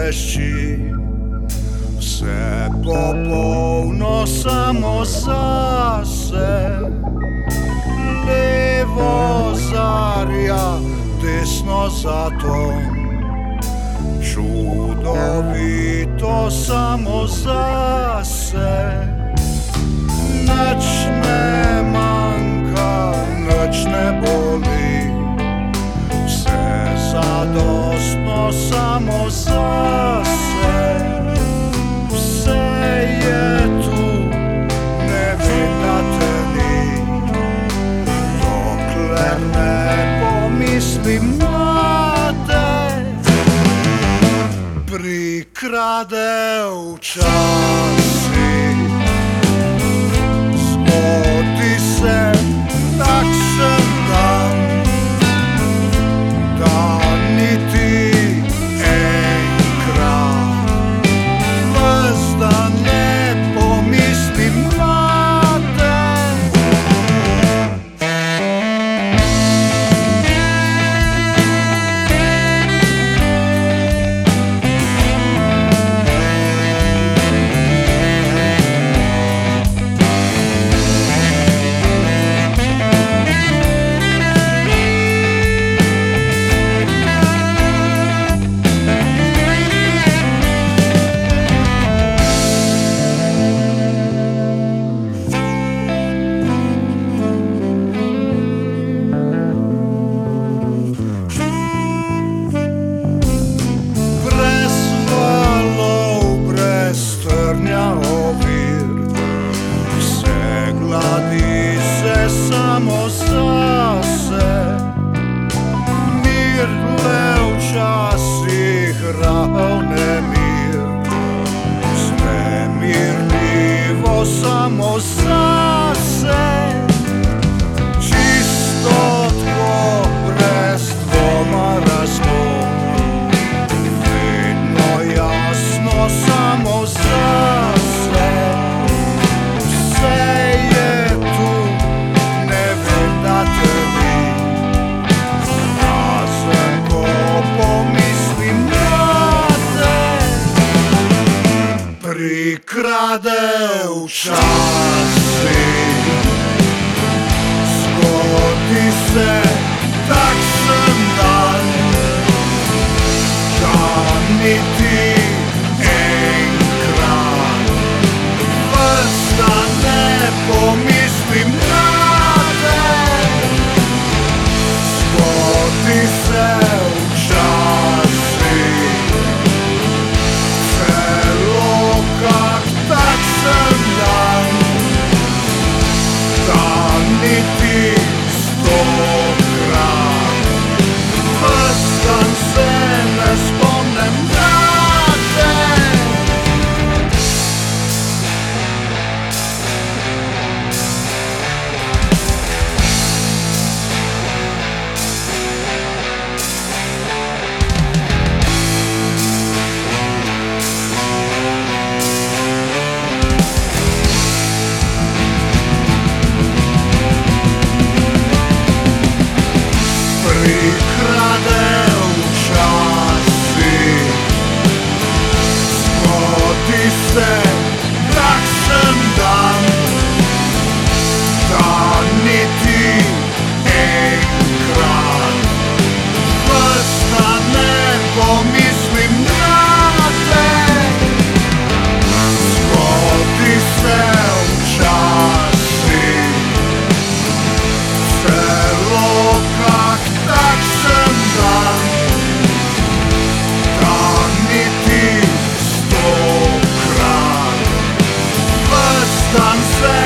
češći, sve popovno samo za se. Levo zarja, desno za to, čudovito samo za se. Noć ne manjka, noć ne boli, sve zadostno samo za se. Sve je tu, ne vidate ni, dokle ne pomislim na te. Prikrade u časi, zgodi se takšen dan, da niti enkrat ves dan ne pomislim na te. Gladi se samo za se, mir le včasih rahel nemir, snemirljivo samo za se. Čisto tko brez dvoma razlog, vedno jasno samo za se. Prikrade u časi, zgodi se takšen dan, da niti enkrat ves dan ne pomislim na te. Zgodi se u časi, takšen dan, da niti 100-krat ves dan se ne spomnem na te. Prikrade u časi, zgodi se takšen dan, da niti enkrat ves dan ne pomislim na te. Zgodi se u časi, celo kak takšen dan, da niti 100-krat ves dan se